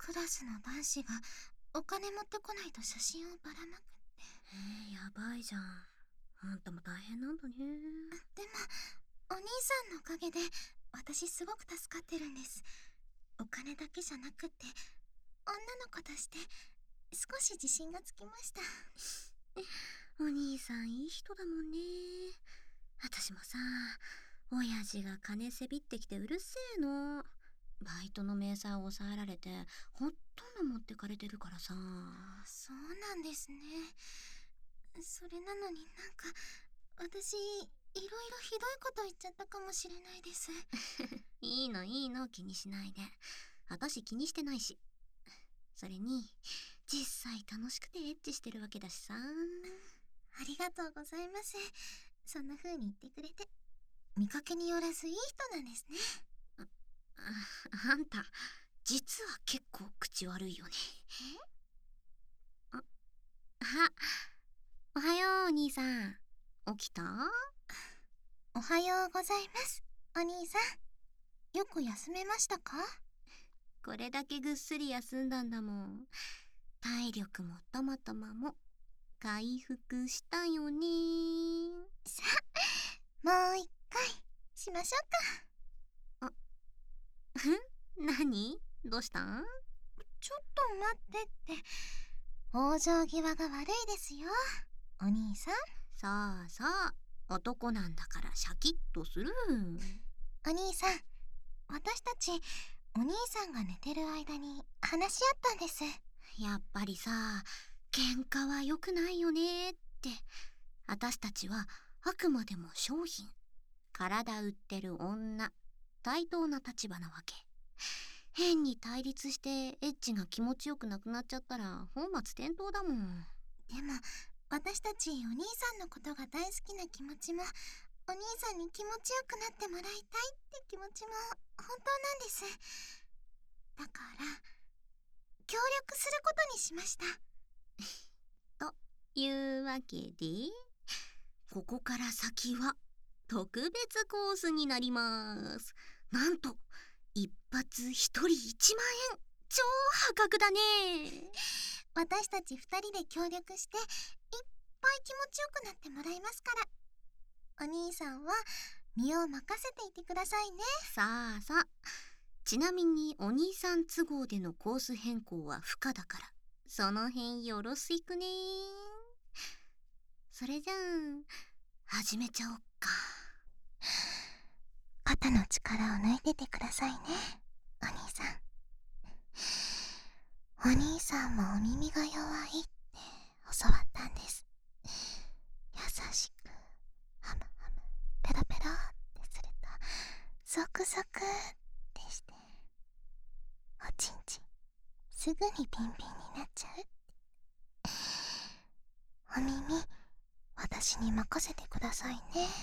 クラスの男子がお金持ってこないと写真をばらまくって。 やばいじゃん。あんたも大変なんだね。 でもお兄さんのおかげで私すごく助かってるんです。お金だけじゃなくって女の子として少し自信がつきました。 お兄さんいい人だもんね。私もさ、親父が金せびってきてうるせえの。バイトの明細を抑えられてほとんど持ってかれてるからさ。 そうなんですね。それなのになんか私いろいろひどいこと言っちゃったかもしれないです。 いいのいいの、気にしないで。私気にしてないし。それに実際楽しくてエッチしてるわけだしさ。 ありがとうございます。そんな風に言ってくれて。見かけによらずいい人なんですね。 あんた実は結構口悪いよね。おはようお兄さん。起きた？ おはようございます、お兄さん。よく休めましたか？ これだけぐっすり休んだんだもん。体力もトマトマも回復したよね。 さあ、もう一回しましょうか。 何？どうしたん？ ちょっと待ってって。往生際が悪いですよ、お兄さん。 さあさあ、男なんだからシャキッとする。 お兄さん、私たちお兄さんが寝てる間に話し合ったんです。 やっぱりさ、喧嘩は良くないよねって。私たちはあくまでも商品、体売ってる女、対等な立場なわけ。変に対立してエッチが気持ちよくなくなっちゃったら本末転倒だもん。 でも私たちお兄さんのことが大好きな気持ちも、お兄さんに気持ちよくなってもらいたいって気持ちも本当なんです。だから協力することにしました。 というわけで、ここから先は特別コースになります。なんと一発一人1万円、超破格だね。 私たち2人で協力していっぱい気持ちよくなってもらいますから、お兄さんは身を任せていてくださいね。 さあさあ、ちなみにお兄さん都合でのコース変更は不可だから、その辺よろしくね。それじゃあ始めちゃおっか。 肩の力を抜いててくださいね、お兄さん。お兄さんもお耳が弱いって教わったんです。優しくハムハムペロペロってするとゾクゾクってして、おちんちんすぐにピンピンになっちゃうって。お耳私に任せてくださいね。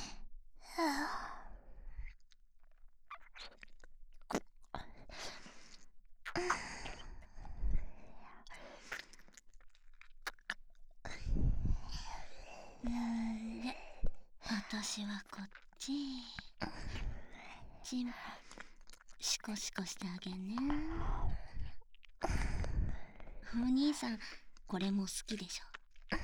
で、私はこっち。チンポシコシコしてあげんね。お兄さんこれも好きでしょ。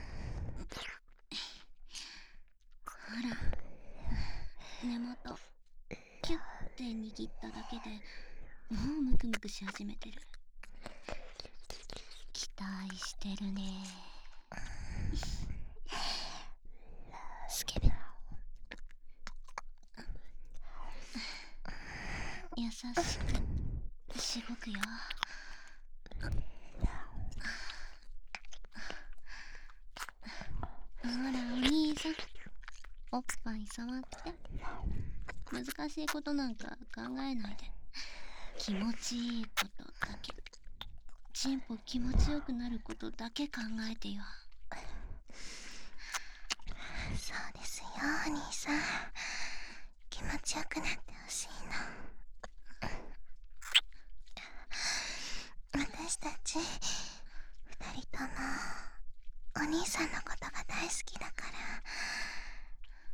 ほら、根元キュッて握っただけでもうムクムクし始めてる。期待してるね。 スケベ。 優しくしごくよ。ほらお兄さん、おっぱい触って。難しいことなんか考えないで、気持ちいいことだけ、チンポ気持ちよくなることだけ考えてよ。 そうですよ、お兄さん。気持ちよくなってほしいの。私たち2人ともお兄さんのことが大好きだから、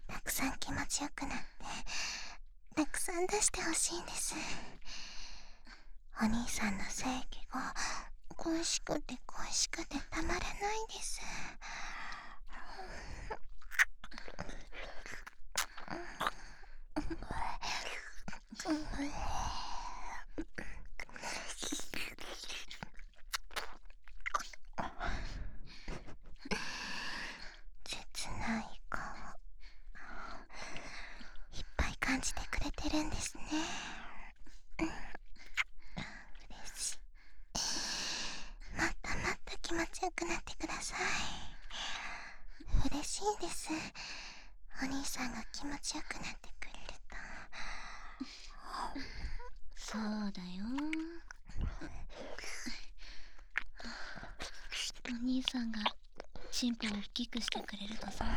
たくさん気持ちよくなってたくさん出してほしいんです。お兄さんの性器を恋しくて恋しくてたまらないです。切ない顔いっぱい感じてくれてるんですね。嬉しい。もっともっと気持ちよくなってください。嬉しいです。お兄さんが気持ちよくなってくれると。 そうだよ。お兄さんがチンポを大きくしてくれるとさ、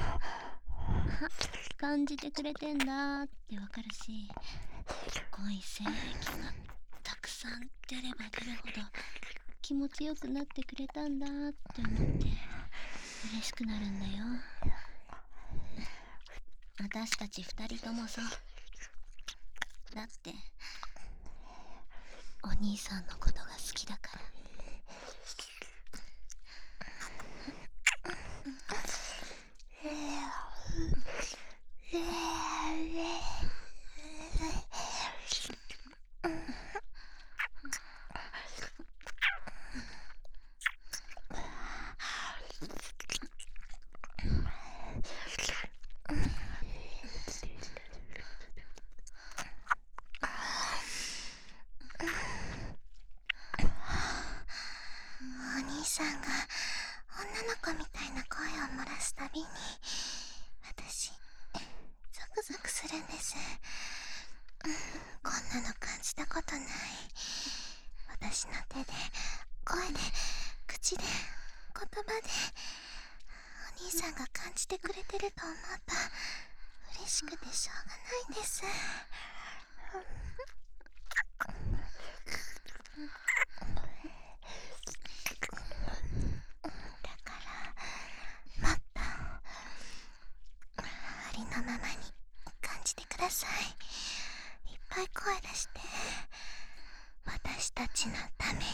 感じてくれてんだってわかるし、恋精液がたくさん出れば出るほど気持ちよくなってくれたんだって思って嬉しくなるんだよ。私たち二人ともさ。だってお兄さんのことが好きだから。 お兄さんが女の子みたいな声を漏らすたびに私ゾクゾクするんです。こんなの感じたことない。私の手で声で口で言葉でお兄さんが感じてくれてると思うと嬉しくてしょうがないんです。だからもっとありのままに感じてください。いっぱい声出して私たちのために。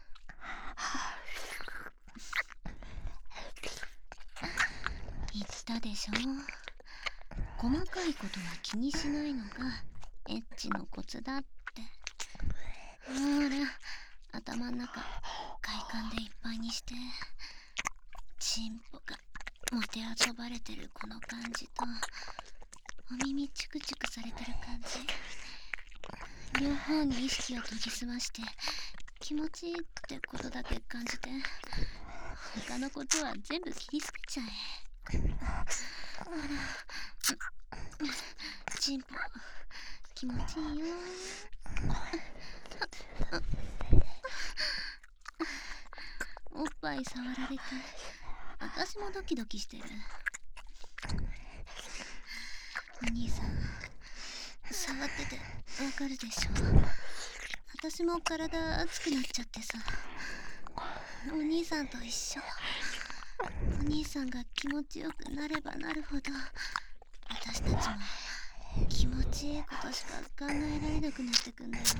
言ったでしょ。細かいことは気にしないのがエッチのコツだって。ほら、頭ん中快感でいっぱいにして、チンポがもてあそばれてるこの感じと、お耳チクチクされてる感じ、両方に意識を研ぎ澄まして気持ちいいってことだけ感じて、他のことは全部切り捨てちゃえ。ほら、チンポ気持ちいいよ。おっぱい触られて私もドキドキしてる。お兄さん触っててわかるでしょ。私も体熱くなっちゃってさ。お兄さんと一緒。お兄さんが気持ちよくなればなるほど私たちも気持ちいいことしか考えられなくなってくんだよ。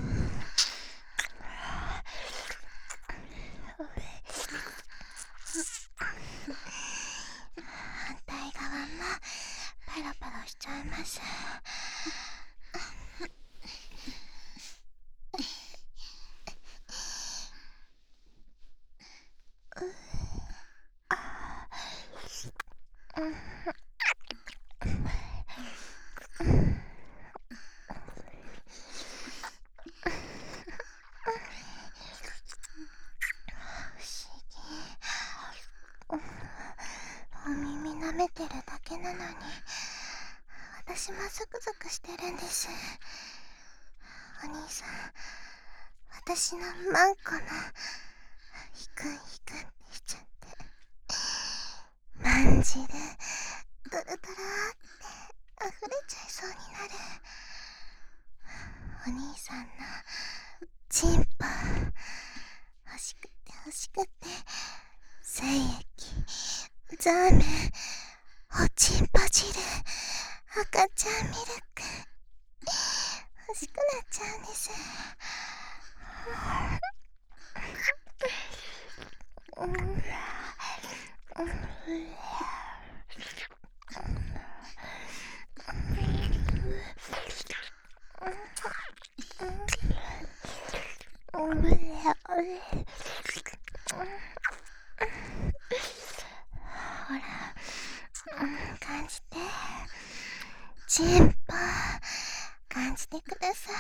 反対側もパロパロしちゃいます。お耳舐めてるだけなのに私もゾクゾクしてるんです。お兄さん、私のマンコもヒクンヒクンってしちゃってマンジでドロドロって溢れちゃいそうになる。お兄さんのチンポ欲しくて欲しくて精液ザーメンおちんぽ汁赤ちゃんミルク欲しくなっちゃうんです。 ほら、感じて。チンポ感じてください。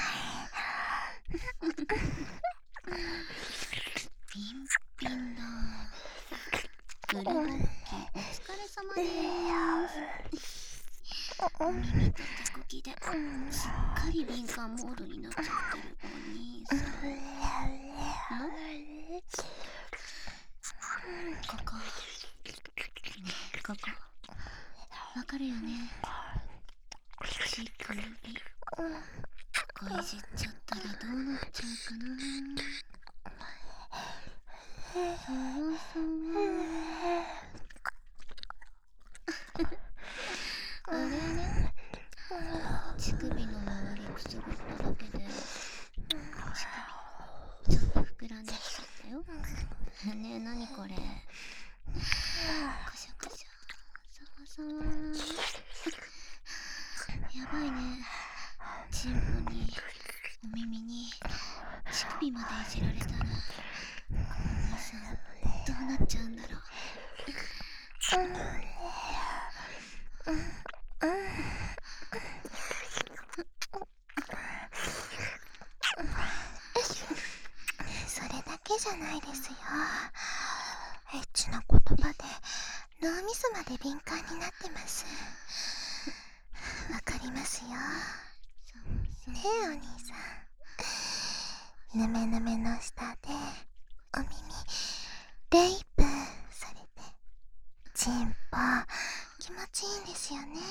ピンピンだ。グルボッキーお疲れ様でーす。お耳と手こきですっかり敏感モードになっちゃってるお兄さん。ここねえ、ここわかるよね。乳首ここいじっちゃったらどうなっちゃうかな。そわそわあれね、乳首の周りくすぐっただけで乳首ちょっと膨らんできちゃったよ。ねえ、なにこれ。こしょこしょ、そわそわ。やばいね。チンポにお耳に乳首までいじられたらお兄さんどうなっちゃうんだろう。 それだけじゃないですよ。エッチな言葉で脳みそまで敏感になってます。わかりますよ。ねえお兄さん、ぬめぬめの下でお耳レイプされてチンポ気持ちいいんですよね。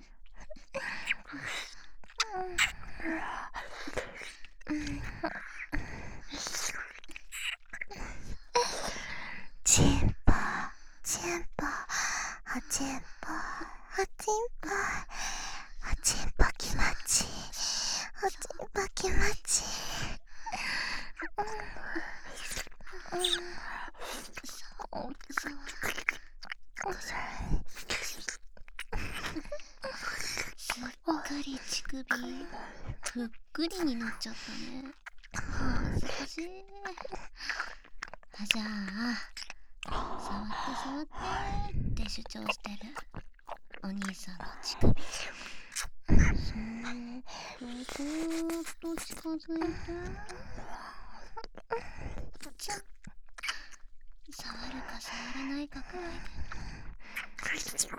チンポチンポおチンポおチンポおチンポ気持ちいいおチンポ気持ちいい。 すっかり乳首ふっくりになっちゃったね。恥ずかしい。じゃあ触って触ってって主張してるお兄さんの乳首そーっと近づいてちゃっ、触るか触らないかくらいで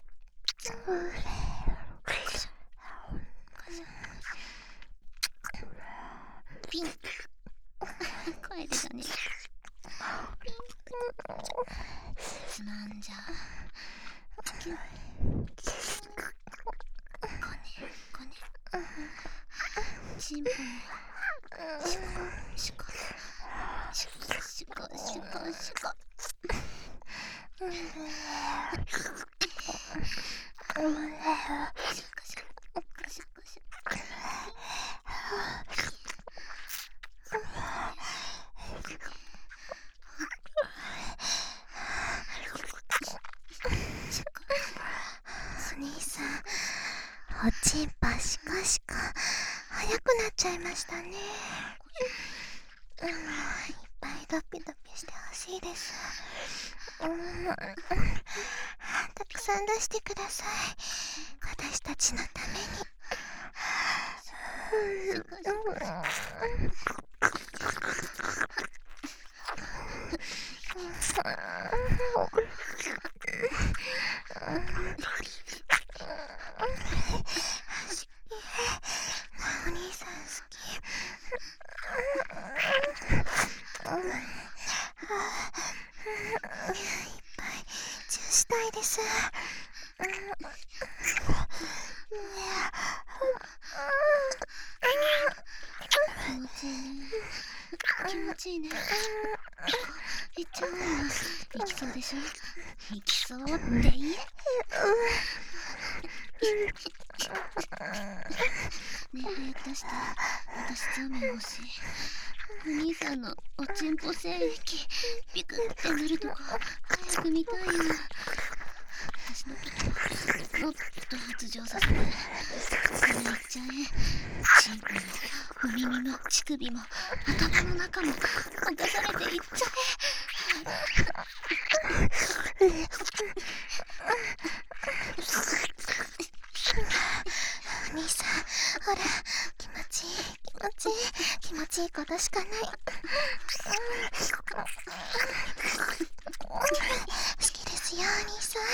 ピン声出たね。ピンつまんじゃキュッこねこねチンポシュコシュコシュコシュコシュコシュコお兄さん、おちんぽシコシコ早くなっちゃいましたね。いっぱいドピドピしてほしいです。たくさん出してください。私たちのために。お兄さん好き。いっぱいチューしたいです。 気持ちいいね。気持ちいいね。いっちゃうよ。いきそうでしょ。いきそうって言え。ねえ早く出して。私ザーメン欲しい。お兄さんのおちんぽ精液ビクってなるとこ早く見たいよ。私しときもっと発情させて、それいっちゃえ。チンコもお耳も乳首も頭の中も侵されていっちゃお兄さん、ほら、気持ちいい、気持ちいい、気持ちいいことしかない。好きですよ、お兄さん。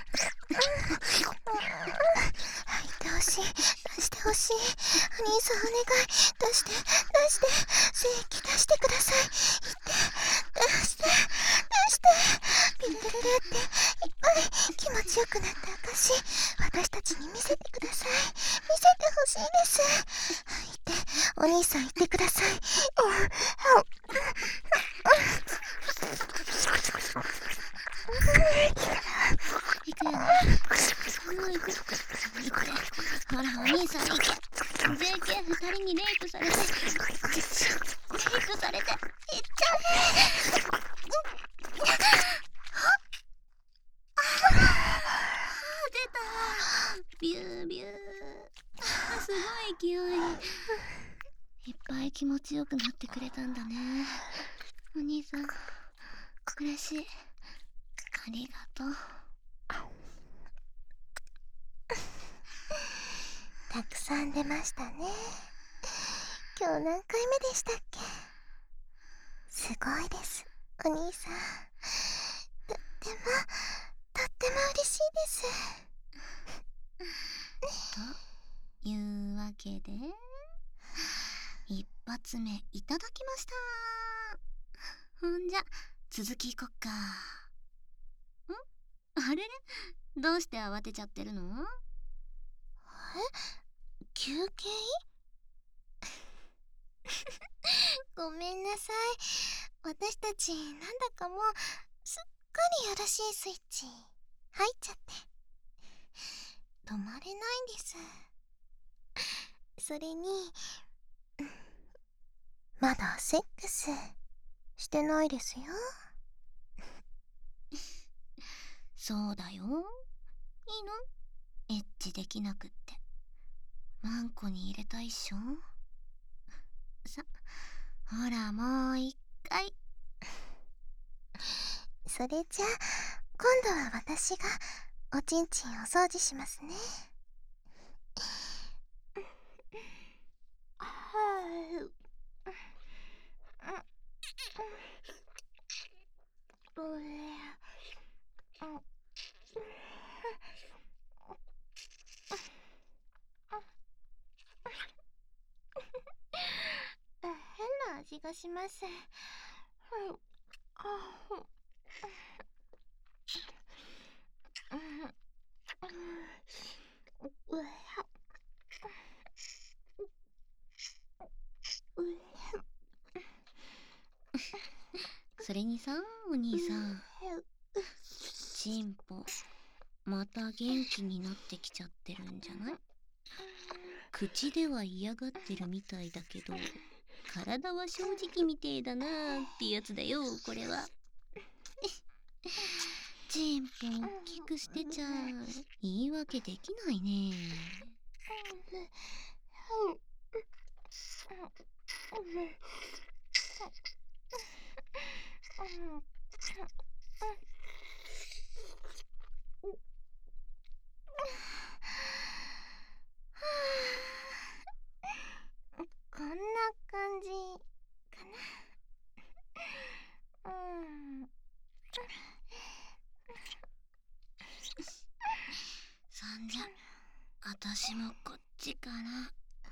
入ってほしい、出してほしい。お兄さん、お願い、出して、出して、精液出してください。言って、出して、出して。ピルルルっていっぱい気持ちよくなった証、私たちに見せてください。見せてほしいです。言って、お兄さん言ってください。 いくよね。もういく。いって。ほら、お兄さんいけ。JK 二人にレイプされて、レイプされて、いっちゃえ。出た。ビュービュー。すごい勢い。いっぱい気持ちよくなってくれたんだね。お兄さん、嬉しい。ありがとう。 たくさん出ましたね。今日何回目でしたっけ？すごいです、お兄さん。とっても嬉しいです。 というわけで、一発目いただきました。ほんじゃ続きいこっか。あれれ、どうして慌てちゃってるの？ 休憩？ごめんなさい。私たちなんだかもうすっかりやらしいスイッチ入っちゃって止まれないんです。それにまだセックスしてないですよ。 そうだよ。いいの？エッチできなくって。マンコに入れたいっしょ。さ、ほらもう一回。 それじゃあ今度は私がおちんちんお掃除しますね。変な味がします。 それにさ、お兄さん、チンポまた元気になってきちゃってるんじゃない？口では嫌がってるみたいだけど、体は正直みてえだなーってやつだよ、これは。チンポ大きくしてちゃ言い訳できないね。 こんな感じかな。 そんじゃ私もこっちかな。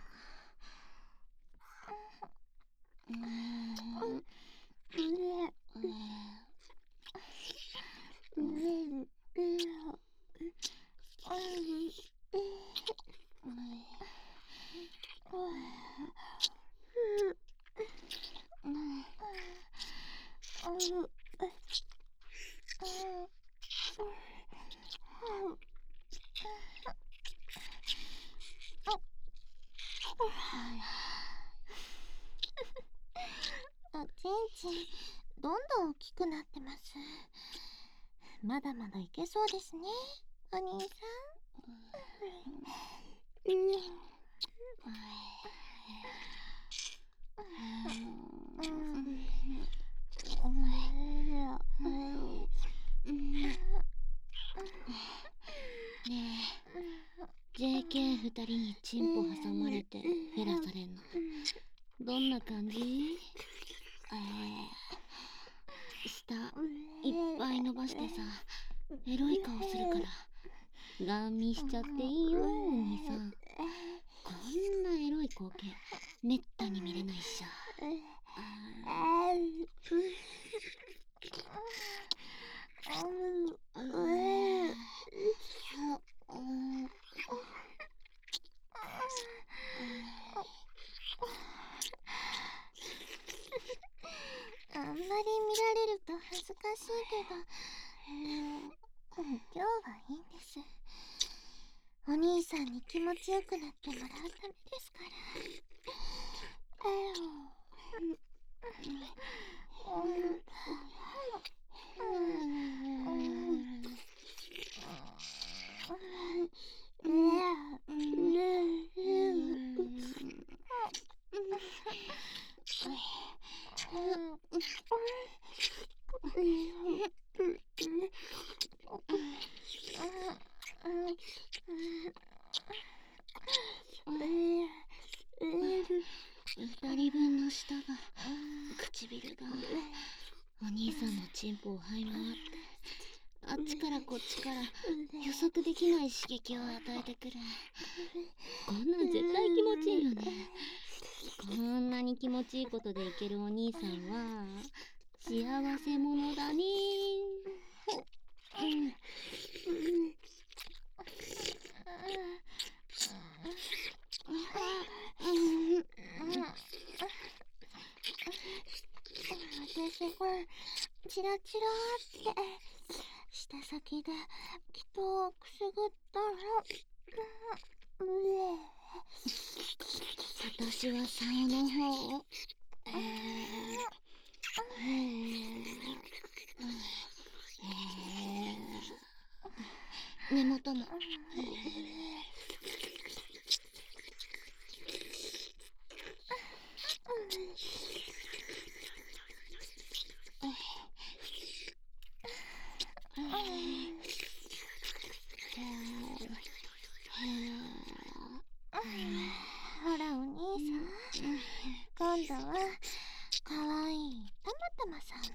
おちんちんどんどん大きくなってます。まだまだいけそうですね。 お兄さん。 ねえ、JK2 人にチンポ挟まれてフェラされんのどんな感じ？下いっぱい伸ばしてさ、エロい顔するからガン見しちゃっていいよ、お兄さん。こんなエロい光景めったに見れないっしょ。 あんまり見られると恥ずかしいけど、今日はいいんです。お兄さんに気持ちよくなってもらうためですから。 2人分の舌が、唇がお兄さんのチンポを這い回ってあっちからこっちから予測できない刺激を与えてくる。こんなん絶対気持ちいいよね。こんなに気持ちいいことでいけるお兄さんは幸せ者だね。 私がチラチラって舌先で人をくすぐったら、 私は竿の方を根元もほらお兄さん、今度はかわいいたまたまさん。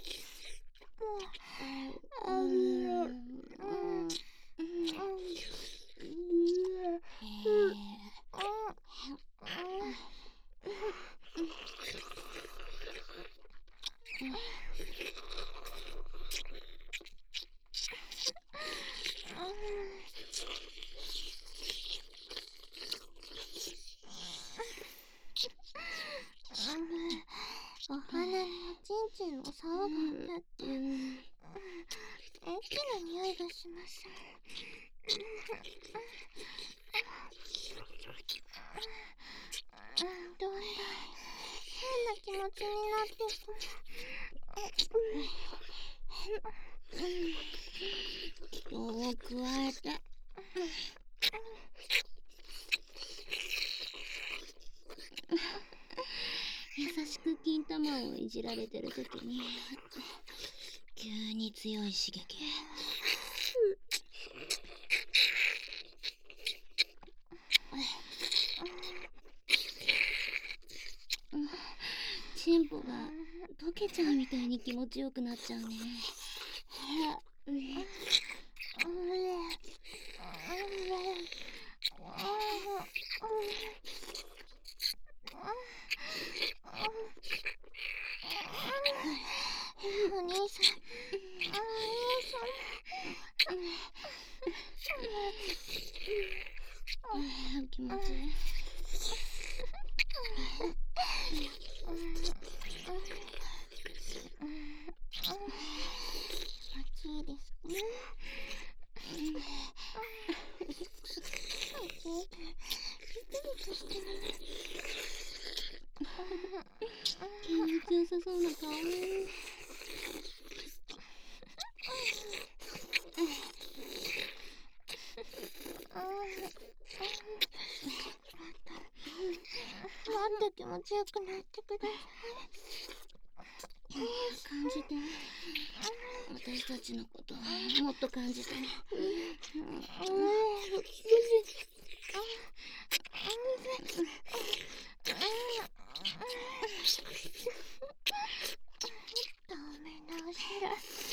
お花におちんちんの竿があって、駅の匂いがします。どんどん変な気持ちになってくる。 人を加えて優しく金玉をいじられてるときに急に強い刺激。チンポが溶けちゃうみたいに気持ちよくなっちゃうね。 お兄さん、お兄さん。 気持ちいい。 いいですね。 気持ちよさそうな顔。 持ちよくなってください。 感じて。私たちのこともっと感じて。 ダメな後ろ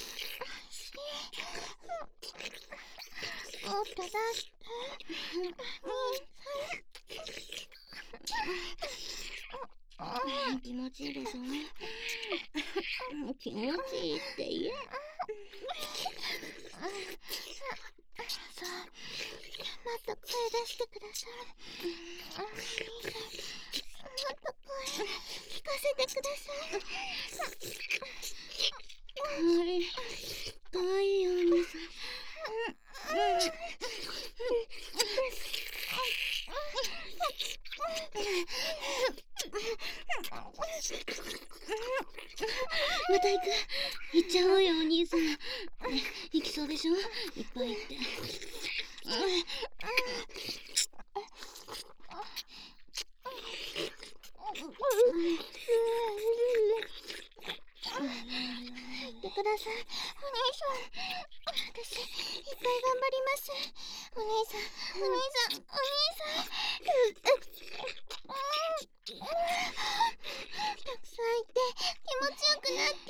足もっと出して気持ちいいでしょ。気持ちいいって言え。 そう、もっと声出してください。もっと声聞かせてください。 かわいいよ、お兄さん。また行く。行っちゃおうよ、お兄さん。行きそうでしょ。いっぱい行って。 言ってください、お兄さん。私いっぱい頑張ります。お兄さん、お兄さん、お兄さん。たくさんいて気持ちよくなって。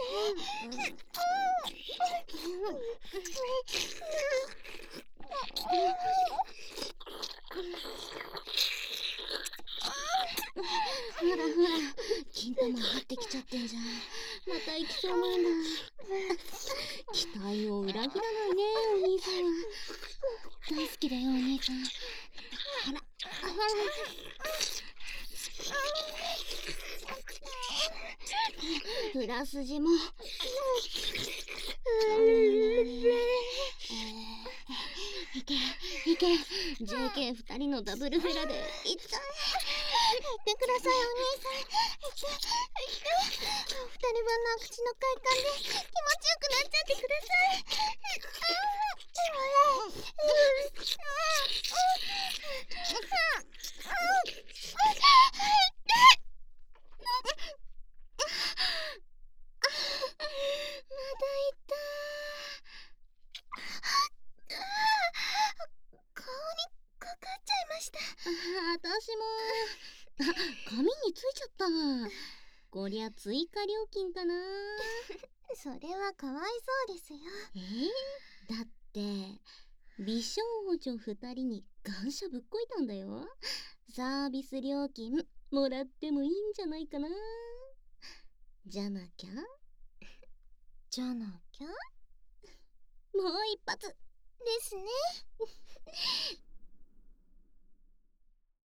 ほらほら、金玉張ってきちゃってんじゃん。また行きそうなんだ。期待を裏切らないね、お兄さん。大好きだよ、お兄さん。ほら。裏筋も。いけいけ、 JK2 人のダブルフェラでいっちゃえ。 言ってください、お兄さん。言って。お二人分の口の快感で気持ちよくなっちゃってください。まだいた。顔にかかっちゃいました。 私も。髪についちゃった。こりゃ追加料金かな。 それはかわいそうですよ。 だって美少女2人に感謝ぶっこいたんだよ。サービス料金もらってもいいんじゃないかな。じゃなきゃもじゃなきゃう一発ですね。